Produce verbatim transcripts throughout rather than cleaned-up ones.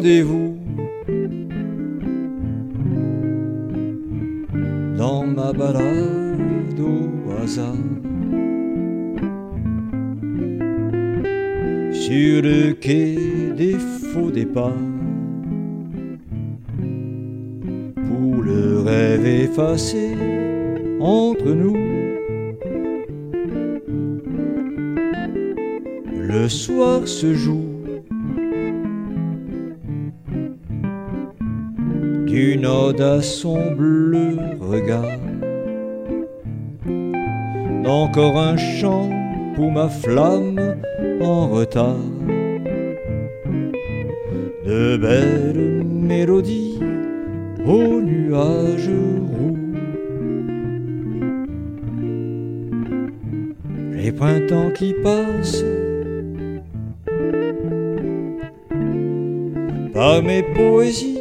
rendez-vous dans ma balade au hasard sur le quai des faux départs pour le rêve effacé entre nous. Le soir se joue d'une ode à son bleu regard, d'encore un chant pour ma flamme en retard, de belles mélodies aux nuages roux. Les printemps qui passent par mes poésies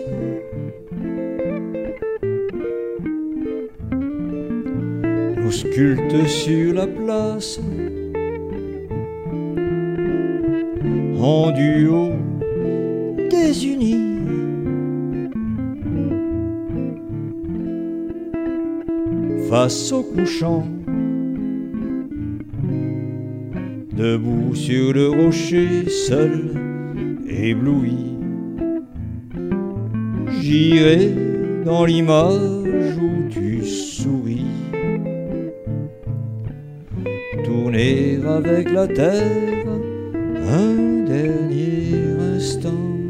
nous sculptent sur la place en duo désunis. Face au couchant, debout sur le rocher, seul, ébloui, j'irai dans l'image où tu souris, tourner avec la terre un dernier instant.